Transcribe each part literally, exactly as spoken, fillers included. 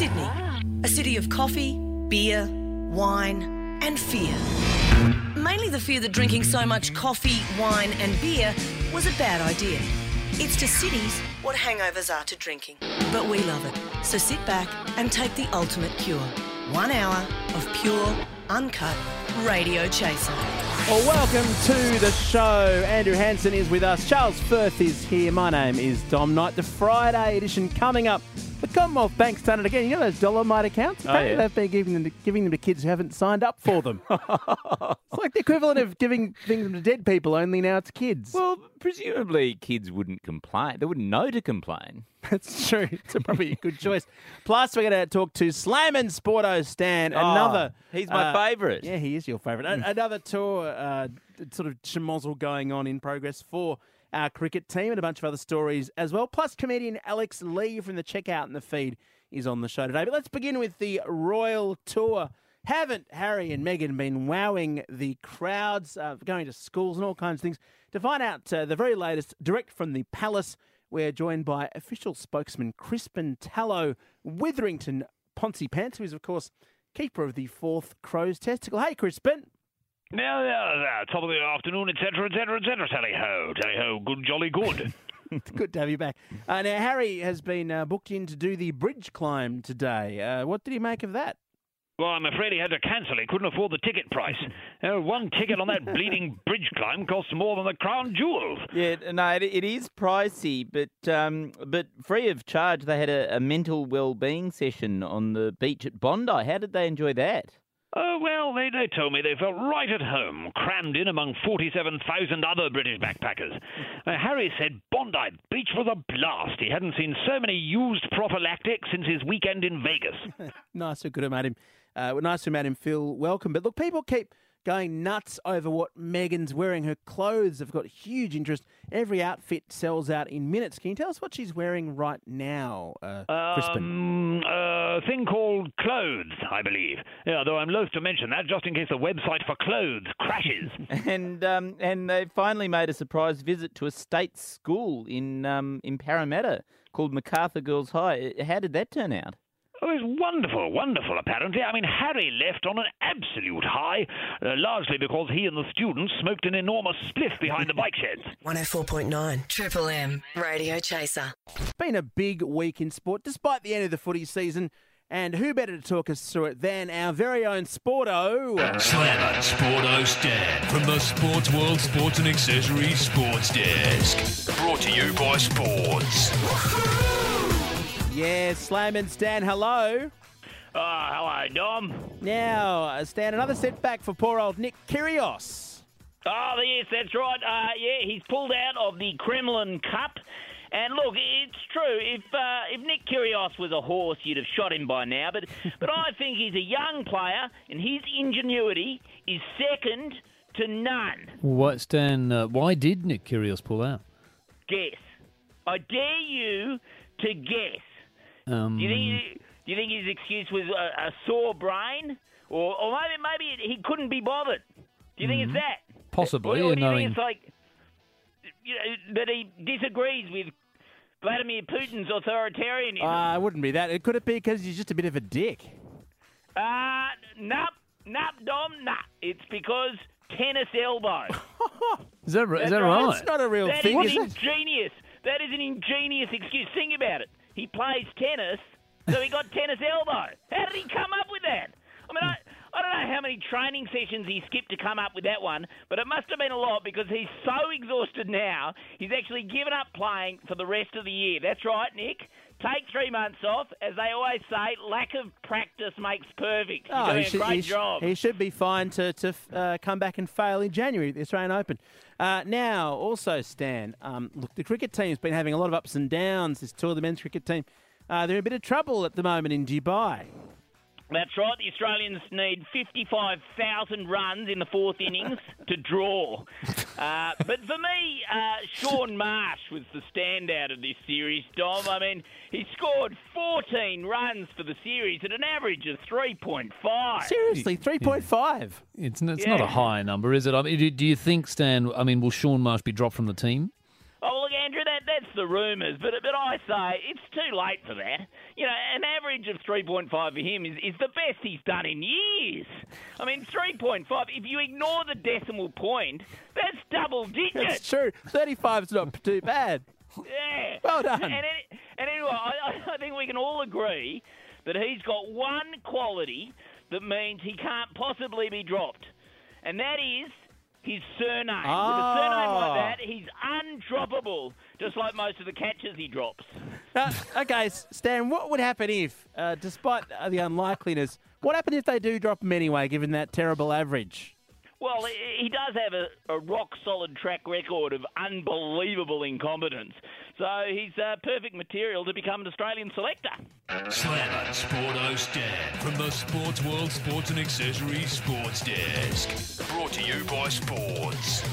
Sydney, a city of coffee, beer, wine and fear. Mainly the fear that drinking so much coffee, wine and beer was a bad idea. It's to cities what hangovers are to drinking. But we love it, so sit back and take the ultimate cure. One hour of pure, uncut Radio Chaser. Well, welcome to the show. Andrew Hansen is with us. Charles Firth is here. My name is Dom Knight. The Friday edition coming up. The Commonwealth Bank's done it again. You know those Dolomite accounts? Apparently yeah. they've been giving them, to, giving them to kids who haven't signed up for them. It's like the equivalent of giving things them to dead people, only now it's kids. Well, presumably kids wouldn't complain. They wouldn't know to complain. That's true. It's probably a good choice. Plus, we're going to talk to Slammin' Sporto Stan. Another. Oh, he's my uh, favourite. Yeah, he is your favourite. A- Another tour, uh, sort of schmozzle going on in progress for our cricket team and a bunch of other stories as well. Plus, comedian Alex Lee from the Checkout in the Feed is on the show today. But let's begin with the Royal Tour. Haven't Harry and Meghan been wowing the crowds, uh, going to schools and all kinds of things? To find out uh, the very latest, direct from the Palace, we're joined by official spokesman Crispin Tallow Witherington Ponsi-Pants, who is, of course, keeper of the fourth Crow's Testicle. Hey, Crispin. Now, now, now, top of the afternoon, et cetera, et cetera, et cetera. Tally-ho, tally-ho, good, jolly good. It's good to have you back. Uh, now, Harry has been uh, booked in to do the bridge climb today. Uh, what did he make of that? Well, I'm afraid he had to cancel. He couldn't afford the ticket price. Uh, one ticket on that bleeding bridge climb costs more than the crown jewels. Yeah, no, it, it is pricey, but um, but free of charge. They had a, a mental well-being session on the beach at Bondi. How did they enjoy that? Oh, well, they, they told me they felt right at home, crammed in among forty-seven thousand other British backpackers. Uh, Harry said Bondi Beach was a blast. He hadn't seen so many used prophylactics since his weekend in Vegas. Nice, we could have made him. Uh, nice to have made him feel welcome. But look, people keep going nuts over what Meghan's wearing. Her clothes have got huge interest. Every outfit sells out in minutes. Can you tell us what she's wearing right now, uh, Crispin? Um, a thing called clothes, I believe. Yeah, though I'm loath to mention that, just in case the website for clothes crashes. And um, and they finally made a surprise visit to a state school in um, in Parramatta called MacArthur Girls High. How did that turn out? Oh, it was wonderful, wonderful, apparently. I mean, Harry left on an absolute high, uh, largely because he and the students smoked an enormous spliff behind the bike sheds. one oh four point nine Triple M Radio Chaser. It's been a big week in sport, despite the end of the footy season. And who better to talk us through it than our very own Sporto? Slammin' Sporto Stan from the Sports World Sports and Accessories Sports Desk. Brought to you by Sports. Yeah, Slammin' Stan, hello. Oh, hello, Dom. Now, uh, Stan, another setback for poor old Nick Kyrgios. Oh, yes, that's right. Uh, yeah, he's pulled out of the Kremlin Cup. And look, it's true. If uh, if Nick Kyrgios was a horse, you'd have shot him by now. But but I think he's a young player, and his ingenuity is second to none. What, Stan, uh, why did Nick Kyrgios pull out? Guess. I dare you to guess. Um, Do you think do you think his excuse was a, a sore brain, or or maybe maybe he couldn't be bothered? Do you think it's that? Possibly, Or, or do you knowing- think it's like, you know, that he disagrees with Vladimir Putin's authoritarianism? Uh, it wouldn't be that. It could it be because he's just a bit of a dick? Uh, nope, nope, Dom, nah. It's because tennis elbow. Is that, is That's that right. right? It's not a real That thing, is is it? ingenious. That is an ingenious excuse. Think about it. He plays tennis, so he got tennis elbow. How did he come up with that? I mean, I, I don't know how many training sessions he skipped to come up with that one, but it must have been a lot because he's so exhausted now, he's actually given up playing for the rest of the year. That's right, Nick. Take three months off. As they always say, lack of practice makes perfect. You're doing he a should, great he, sh- job. he should be fine to, to uh, come back and fail in January at the Australian Open. Uh, now, also, Stan, um, look, the cricket team's been having a lot of ups and downs, this tour, the men's cricket team. Uh, they're in a bit of trouble at the moment in Dubai. That's right. The Australians need fifty-five thousand runs in the fourth innings to draw. Uh, but for me, uh, Sean Marsh was the standout of this series, Dom. I mean, he scored fourteen runs for the series at an average of three point five. Seriously, three point five. It's, it's not Yeah. a high number, is it? I mean, do, do you think, Stan, I mean, will Sean Marsh be dropped from the team? Oh, well, look, Andrew, that, that that's the rumours, but but I say it's too late for that. You know, an average of three point five for him is, is the best he's done in years. I mean, three point five, if you ignore the decimal point, that's double digits. It's true. thirty-five's not too bad. Yeah. Well done. And, any, and anyway, I, I think we can all agree that he's got one quality that means he can't possibly be dropped, and that is his surname. Ah. With a surname like that, he's undroppable, just like most of the catches he drops. Uh, okay, Stan, what would happen if, uh, despite uh, the unlikeliness, what happened if they do drop him anyway, given that terrible average? Well, he he does have a, a rock-solid track record of unbelievable incompetence, so he's uh, perfect material to become an Australian selector. Slammer Sporto Stan from the Sports World Sports and Accessories Sports Desk. Brought to you by Sports.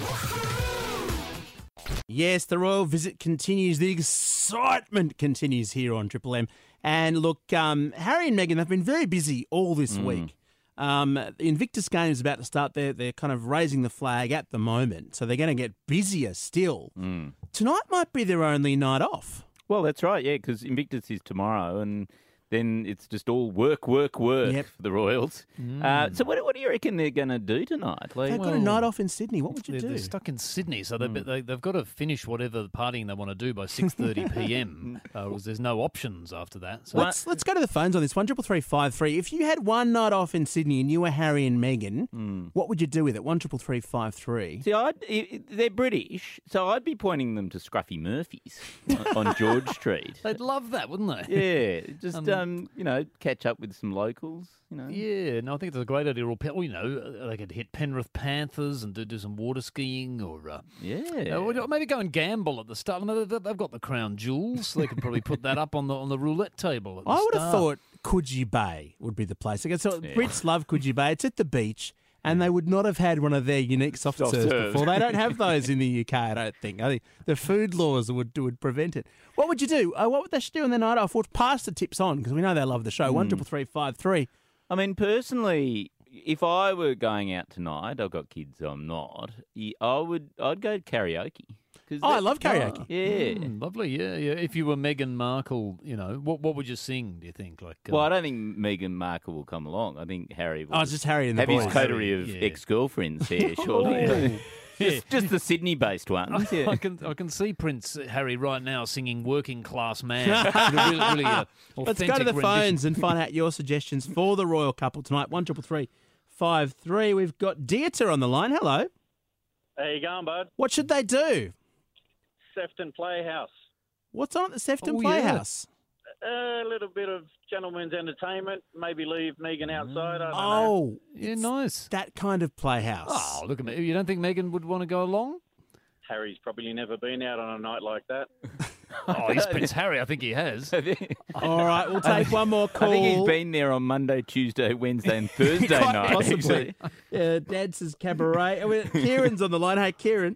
Yes, the royal visit continues. The excitement continues here on Triple M. And look, um, Harry and Meghan have been very busy all this week. Um, the Invictus Games is about to start. They're, they're kind of raising the flag at the moment, so they're going to get busier still. Tonight might be their only night off. Well, that's right, yeah, because Invictus is tomorrow, and then it's just all work, work, work Yep. for the Royals. Uh, so what, what do you reckon they're going to do tonight? Like, They've got a night off in Sydney. What would you They're, do? they're stuck in Sydney, so they, they, they've got to finish whatever partying they want to do by six thirty p m. uh, there's no options after that. So Let's let's go to the phones on this one triple three five three. If you had one night off in Sydney and you were Harry and Meghan, what would you do with it? One triple three five three. See, I'd, i- i- they're British, so I'd be pointing them to Scruffy Murphy's on, on George Street. they'd love that, wouldn't they? Yeah, just, Um, um, you know, catch up with some locals, you know. Yeah, no, I think it's a great idea. Or, pe- you know, they could hit Penrith Panthers and do, do some water skiing, or uh, Yeah. uh, or maybe go and gamble at the start. I mean, they- they've got the Crown Jewels. They could probably put that up on the on the roulette table. At the I would have start. thought Coogee Bay would be the place. I guess so Brits love Coogee Bay. It's at the beach, and they would not have had one of their unique soft, Soft serves serves. before. They don't have those in the U K, I don't think. I think the food laws would would prevent it. What would you do? Uh, what would they should do on their night off? Well, pass the tips on, because we know they love the show. One triple three five three. I mean, personally, if I were going out tonight, I've got kids, so I'm not. y- I would, I'd go karaoke. 'Cause Oh, I that- love karaoke. Yeah. Mm, lovely, yeah, yeah. If you were Meghan Markle, you know, what what would you sing? Do you think? Like, Well, I um, don't think Meghan Markle will come along. I think Harry will Oh, it's just Harry and the have boys. his coterie of Yeah. ex-girlfriends here, surely. just, just the Sydney-based ones. Yeah. I can I can see Prince Harry right now singing "Working Class Man." really, really, uh, Let's go to the authentic rendition. phones and find out your suggestions for the royal couple tonight. One triple three five three. We've got Dieter on the line. Hello. How you going, bud? What should they do? Sefton Playhouse. What's on at the Sefton Oh, yeah. Playhouse? A little bit of gentleman's entertainment. Maybe leave Megan outside. I don't know. Oh, Yeah, nice. that kind of playhouse. Oh, look at me. You don't think Meghan would want to go along? Harry's probably never been out on a night like that. Oh, he's Prince Harry. I think he has. I think All right, we'll take one more call. I think he's been there on Monday, Tuesday, Wednesday, and Thursday Quite night. possibly. Uh, Dance's Cabaret. Oh, wait, Kieran's on the line. Hey, Kieran.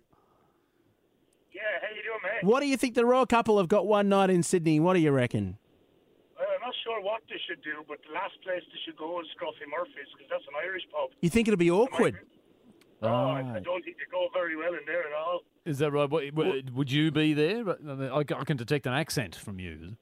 Yeah, how you doing, mate? What do you think the royal couple have got one night in Sydney? What do you reckon? Well, I'm not sure what they should do, but the last place they should go is Scruffy Murphy's, because that's an Irish pub. You think it'll be awkward? Oh, I, I don't think they go very well in there at all. Is that right? What, what- would you be there? I, mean, I ca- I can detect an accent from you.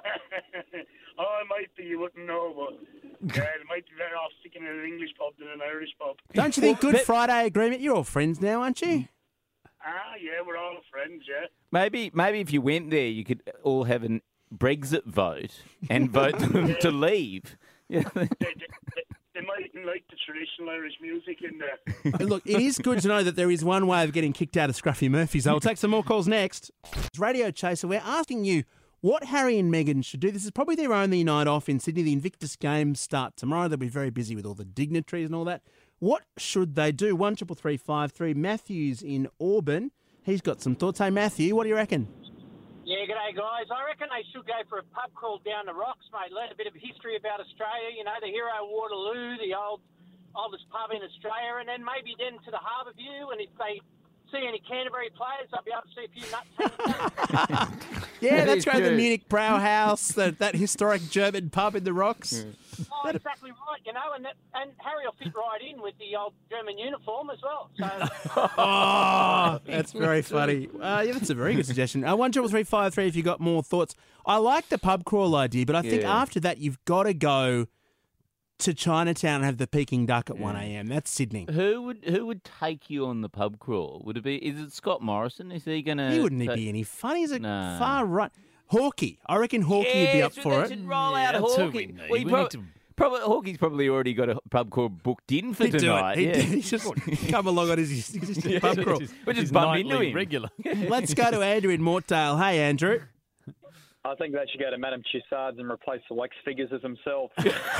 Oh, I might be, you wouldn't know, but yeah, they might be better off sticking in an English pub than an Irish pub. Don't you think Good Friday agreement? You're all friends now, aren't you? Ah, yeah, we're all friends, yeah. Maybe, maybe if you went there, you could all have an Brexit vote and vote them to leave. Yeah. They, they, they, they mightn't like the traditional Irish music in there. Uh, Look, it is good to know that there is one way of getting kicked out of Scruffy Murphy's. I'll take some more calls next. It's Radio Chaser. We're asking you what Harry and Meghan should do. This is probably their only night off in Sydney. The Invictus Games start tomorrow. They'll be very busy with all the dignitaries and all that. What should they do? One triple three five three. Matthew's in Auburn. He's got some thoughts. Hey, Matthew, what do you reckon? Yeah, g'day, guys. I reckon they should go for a pub crawl down the rocks, mate. Learn a bit of history about Australia, you know, the hero Waterloo, the old oldest pub in Australia, and then maybe then to the Harbour View, and if they see any Canterbury players, I'll be able to see a few nuts hanging out. Yeah, that's is great. The true. Munich Brauhaus, that, that historic German pub in the rocks. Oh, exactly right, you know, and that, and Harry will fit right in with the old German uniform as well. So, Oh, that's very funny. Uh, yeah, that's a very good suggestion. Uh, one triple three five three. If you got more thoughts, I like the pub crawl idea, but I think Yeah. after that you've got to go to Chinatown and have the Peking duck at one a.m. That's Sydney. Who would who would take you on the pub crawl? Would it be? Is it Scott Morrison? Is he going to? He wouldn't be any fun. He's a Nah. far right. Hawkeye. I reckon Hawkeye would be up for it. Roll Yeah, out that's who Hawkeye. we need. Well, he We prob- need to- Probably Hawkeye's probably already got a pub crawl booked in for He'd do tonight. it. He'd, yeah. he'd just come along on his existing pub crawl. We just He's bump into nightly him. regular. Let's go to Andrew in Mortdale. Hey, Andrew. I think they should go to Madame Tussauds and replace the wax figures as themselves.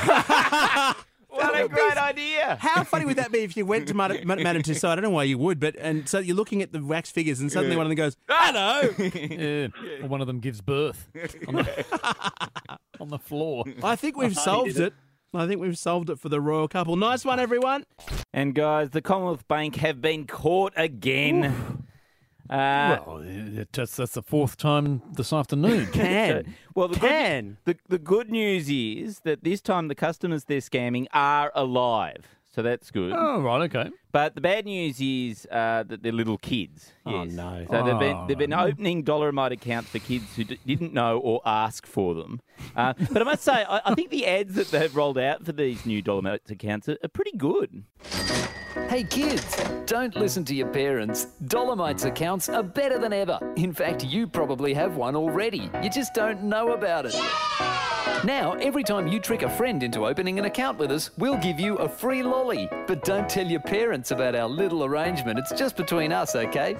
What a great idea! How funny would that be if you went to Mad- Mad- Madame Tussauds? I don't know why you would, but and so you're looking at the wax figures and suddenly one of them goes, hello. Yeah. Or one of them gives birth on the, on the floor. I think we've solved it. I think we've solved it for the royal couple. Nice one, everyone. And guys, the Commonwealth Bank have been caught again. Uh, Well, it- that's, that's the fourth time this afternoon. Can. well, the Can. Good, the, the good news is that this time the customers they're scamming are alive. So that's good. Oh, right, okay. But the bad news is uh, that they're little kids. Oh, Yes. no. So they've been Oh, they've been opening Dollarmite accounts for kids who d- didn't know or ask for them. Uh, but I must say, I, I think the ads that they've rolled out for these new Dollarmite accounts are, are pretty good. Hey kids, don't listen to your parents. Dolomite's accounts are better than ever. In fact, you probably have one already. You just don't know about it. Now, every time you trick a friend into opening an account with us, we'll give you a free lolly. But don't tell your parents about our little arrangement. It's just between us, okay?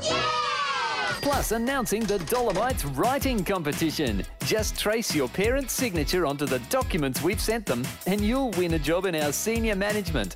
Plus, announcing the Dolomites writing competition. Just trace your parents' signature onto the documents we've sent them, and you'll win a job in our senior management.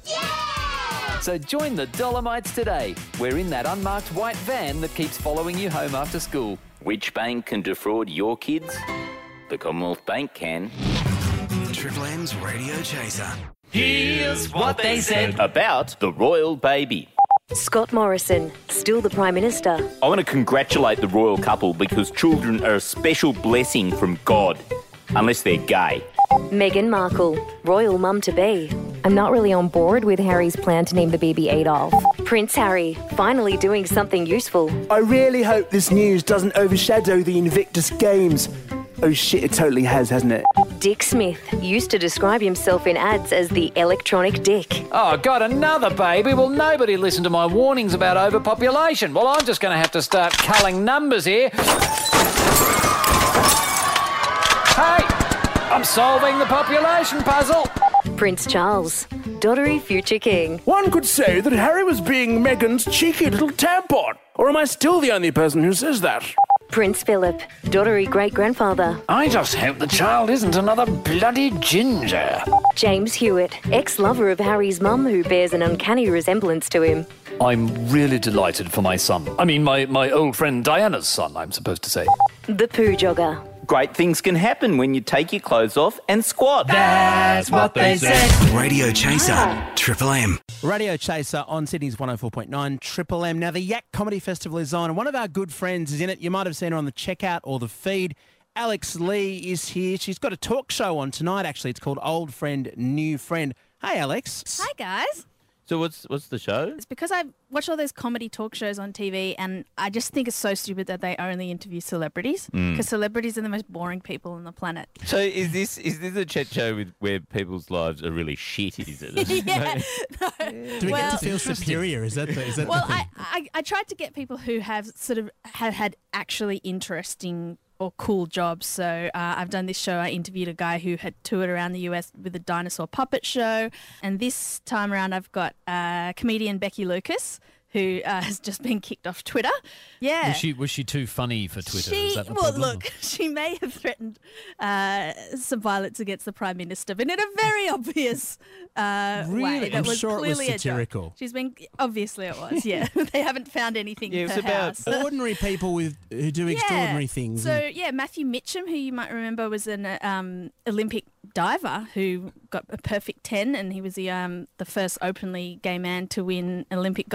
So join the Dolomites today. We're in that unmarked white van that keeps following you home after school. Which bank can defraud your kids? The Commonwealth Bank can. Triple M's Radio Chaser. Here's what they said. About the royal baby. Scott Morrison, still the Prime Minister. I want to congratulate the royal couple because children are a special blessing from God, unless they're gay. Meghan Markle, royal mum-to-be. I'm not really on board with Harry's plan to name the baby Adolf. Prince Harry, finally doing something useful. I really hope this news doesn't overshadow the Invictus Games. Oh shit, it totally has, hasn't it? Dick Smith used to describe himself in ads as the electronic dick. Oh, got another baby? Well, nobody listened to my warnings about overpopulation. Well, I'm just going to have to start culling numbers here. Hey, I'm solving the population puzzle. Prince Charles, dottery future king. One could say that Harry was being Meghan's cheeky little tampon. Or am I still the only person who says that? Prince Philip, dottery great-grandfather. I just hope the child isn't another bloody ginger. James Hewitt, ex-lover of Harry's mum who bears an uncanny resemblance to him. I'm really delighted for my son. I mean, my, my old friend Diana's son, I'm supposed to say. The poo jogger. Great things can happen when you take your clothes off and squat. That's what they said. Radio Chaser. Triple M. Radio Chaser on Sydney's one oh four point nine Triple M. Now, the Yak Comedy Festival is on, and one of our good friends is in it. You might have seen her on the checkout or the feed. Alex Lee is here. She's got a talk show on tonight, actually. It's called Old Friend, New Friend. Hey, Alex. Hi, guys. So what's what's the show? It's because I watch all those comedy talk shows on T V, and I just think it's so stupid that they only interview celebrities, Mm. because celebrities are the most boring people on the planet. So is this is this a chat show with where people's lives are really shit? Is it? Yeah. Do we Well- get to feel superior? Is that the, is that Well, the thing? I, I, I tried to get people who have sort of have had actually interesting or cool jobs. So uh, I've done this show. I interviewed a guy who had toured around the U S with a dinosaur puppet show. And this time around, I've got uh, comedian Becky Lucas, who uh, has just been kicked off Twitter. Yeah. Was she was she too funny for Twitter? She, Is that the well, problem? look, she may have threatened uh, some violence against the Prime Minister, but in a very obvious uh, way. Really? That I'm was sure it was clearly a joke. satirical. She's been, obviously it was, yeah. They haven't found anything Yeah, in it's her about house. ordinary people with who do extraordinary things. So, yeah, Matthew Mitchum, who you might remember was an uh, um, Olympic diver who got a perfect ten, and he was the um, the first openly gay man to win an Olympic gold medal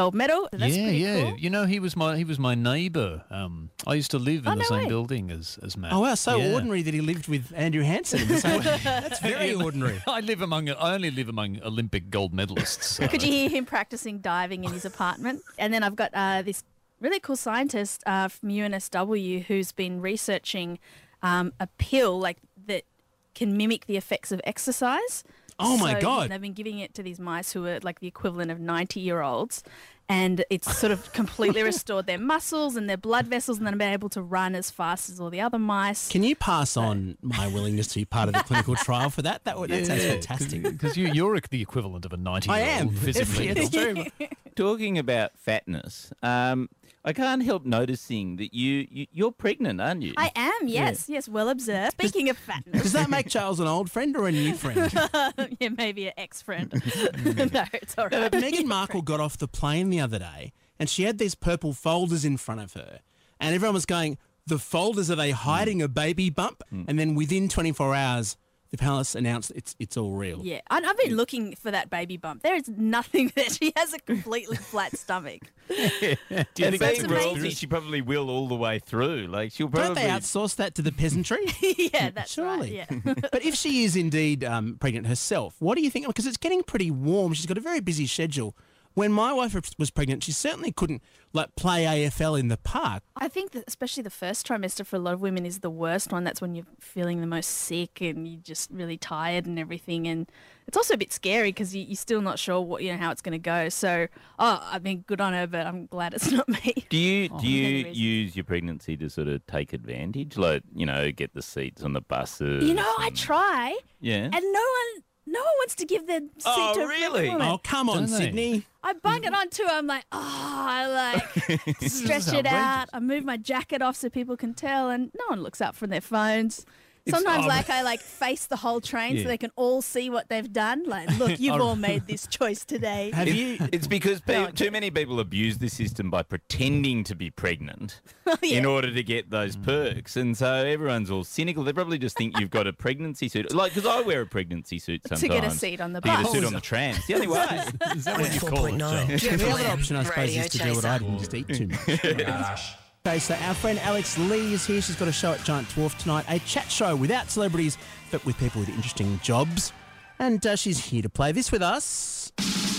Oh, that's yeah, pretty yeah. cool. You know, he was my he was my neighbour. Um, I used to live in Oh, the no same way. building as as Matt. Oh, wow, so Yeah. ordinary that he lived with Andrew Hansen. in the same- That's very ordinary. I live among I only live among Olympic gold medalists. So. Could you hear him practicing diving in his apartment? And then I've got uh, this really cool scientist uh, from U N S W who's been researching um, a pill like that can mimic the effects of exercise. Oh, my So God. They've been giving it to these mice who are like the equivalent of ninety-year-olds. And it's sort of completely restored their muscles and their blood vessels, and then been able to run as fast as all the other mice. Can you pass on my willingness to be part of the clinical trial for that? That, would- that sounds fantastic. Because you, you're the equivalent of a ninety-year-old I am. physically. It's true. Talking about fatness, um, I can't help noticing that you, you you're pregnant, aren't you? I am, yes, yes, well observed. Speaking of fatness. Does that make Charles an old friend or a new friend? Yeah, maybe an ex-friend. No, it's all No, right. but Meghan Markle got off the plane the other day and she had these purple folders in front of her. And everyone was going, the folders, are they hiding a baby bump? And then within twenty-four hours, the palace announced it's it's all real. Yeah, and I've been looking for that baby bump. There is nothing there. She has a completely flat stomach. Do you It's think so being royalty, amazing. she probably will all the way through? Like she'll Don't probably they outsource that to the peasantry? Yeah, that's Surely. right. Yeah. But if she is indeed um, pregnant herself, what do you think? Because it's getting pretty warm. She's got a very busy schedule. When my wife was pregnant, she certainly couldn't like play A F L in the park. I think that especially the first trimester for a lot of women is the worst one. That's when you're feeling the most sick and you're just really tired and everything. And it's also a bit scary because you, you're still not sure what you know how it's going to go. So, oh, I mean, good on her, but I'm glad it's not me. Do you Oh. do you Many reasons. use your pregnancy to sort of take advantage, like you know, get the seats on the buses? You know, I try, Yeah. and no one, no one wants to give their seat Oh, to a really? pregnant woman. Oh, come on, Don't they? Sydney. I bung it on too. I'm like, oh, I like This stretch is it outrageous. out. I move my jacket off so people can tell, and no one looks up from their phones. It's- Sometimes, oh, like I like face the whole train Yeah. so they can all see what they've done. Like, look, you've all made this choice today. Have It- you? It's because No, pe- I too many people abuse the system by pretending to be pregnant Oh, yeah. in order to get those perks, and so everyone's all cynical. They probably just think you've got a pregnancy suit, like because I wear a pregnancy suit To sometimes get a seat on the to get a bus. suit on the tram. It's the only way. Is that what you call it? Joel? Yeah, the other option, I suppose, is to do what I did and just eat too much. Okay, so our friend Alex Lee is here. She's got a show at Giant Dwarf tonight, a chat show without celebrities, but with people with interesting jobs. And uh, she's here to play this with us.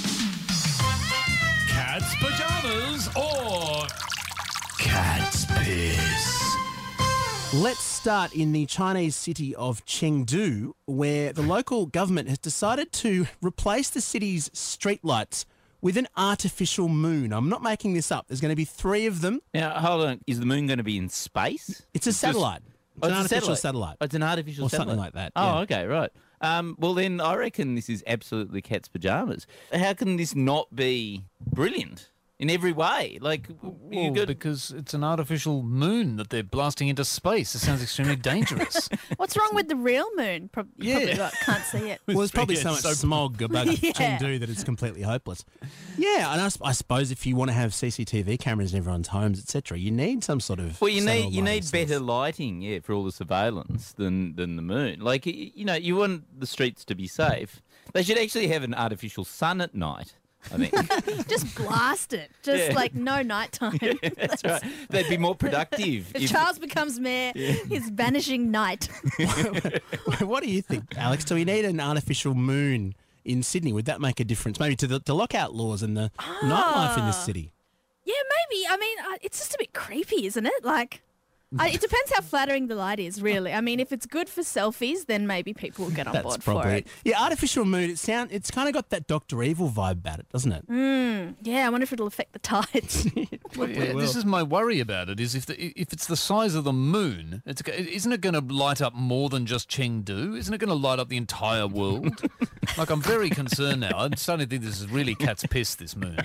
Cat's pajamas or cat's piss. Let's start in the Chinese city of Chengdu, where the local government has decided to replace the city's streetlights with an artificial moon. I'm not making this up. There's going to be three of them. Now, hold on. Is the moon going to be in space? It's a just- satellite. It's Oh, an it's a artificial satellite. satellite. Oh, it's an artificial Or satellite. something like that, Oh, yeah. okay, right. Um, well, then I reckon this is absolutely cat's pajamas. How can this not be brilliant in every way? Like, you Well, got because it's an artificial moon that they're blasting into space. It sounds extremely dangerous. What's wrong with the real moon? Prob- you probably Yeah. got- can't see it. Well, there's probably Yeah, so much it's so- smog about Yeah. Chengdu that it's completely hopeless. Yeah, and I, s- I suppose if you want to have C C T V cameras in everyone's homes, et cetera, you need some sort of. Well, you solar need you lighting need source. better lighting, yeah, for all the surveillance than than the moon. Like, y- you know, you want the streets to be safe. They should actually have an artificial sun at night. I think Just blast it. Just Yeah. like no nighttime. that's right. They'd be more productive. If Charles becomes mayor, he's banishing night. What do you think, Alex? Do we need an artificial moon in Sydney? Would that make a difference, maybe to the to lockout laws and the nightlife in this Ah. city? Yeah, maybe. I mean, uh, it's just a bit creepy, isn't it? Like, I, it depends how flattering the light is, really. I mean, if it's good for selfies, then maybe people will get on That's board probably for it. it. Yeah, artificial moon. It sound it's kind of got that Doctor Evil vibe about it, doesn't it? Mm, yeah, I wonder if it'll affect the tides. Well, yeah, this is my worry about it. Is if the, if it's the size of the moon, it's go- isn't it going to light up more than just Chengdu? Isn't it going to light up the entire world? Like, I'm very concerned now. I'm starting to think this is really cat's piss. This moon.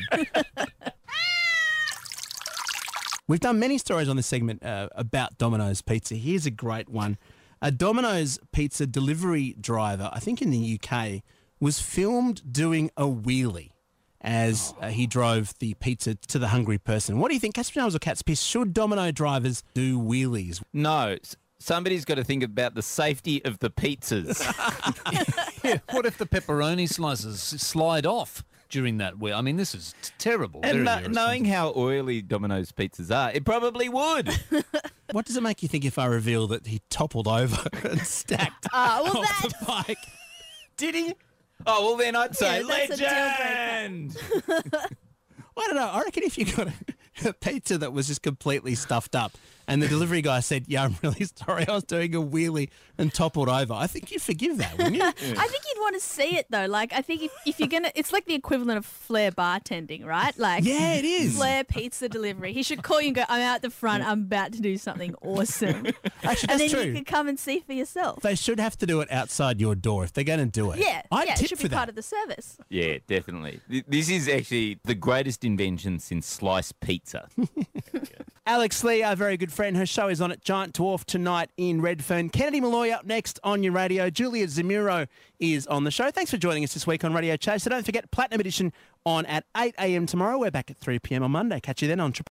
We've done many stories on this segment uh, about Domino's Pizza. Here's a great one. A Domino's Pizza delivery driver, I think in the U K, was filmed doing a wheelie as uh, he drove the pizza to the hungry person. What do you think, cat's pajamas or cat's piss? Should Domino drivers do wheelies? No, s- somebody's got to think about the safety of the pizzas. Yeah, what if the pepperoni slices slide off during that week. I mean, this is t- terrible. And Very kno- irresponsible. knowing how oily Domino's pizzas are, it probably would. What does it make you think if I reveal that he toppled over and stacked Ah, well, off that- the bike? Did he? Oh, well, then I'd say Yeah, that's a deal legend. I don't know. I reckon if you got a, a pizza that was just completely stuffed up and the delivery guy said, yeah, I'm really sorry, I was doing a wheelie and toppled over, I think you'd forgive that, wouldn't you? I think you'd want to see it though. Like, I think if, if you're gonna, it's like the equivalent of flair bartending, right? Like, Yeah, it is. Flair pizza delivery. He should call you and go, "I'm out the front. I'm about to do something awesome," Actually, and that's then true. you can come and see for yourself. They should have to do it outside your door if they're going to do it. Yeah, I'd yeah, it tip should for be that. part of the service. Yeah, definitely. Th- This is actually the greatest invention since sliced pizza. Alex Lee, our very good friend, her show is on at Giant Dwarf tonight in Redfern. Kennedy Malloy up next on your radio. Julia Zamuro is on the show. Thanks for joining us this week on Radio Chase. So don't forget, Platinum Edition on at eight a.m. tomorrow. We're back at three p.m. on Monday. Catch you then on Triple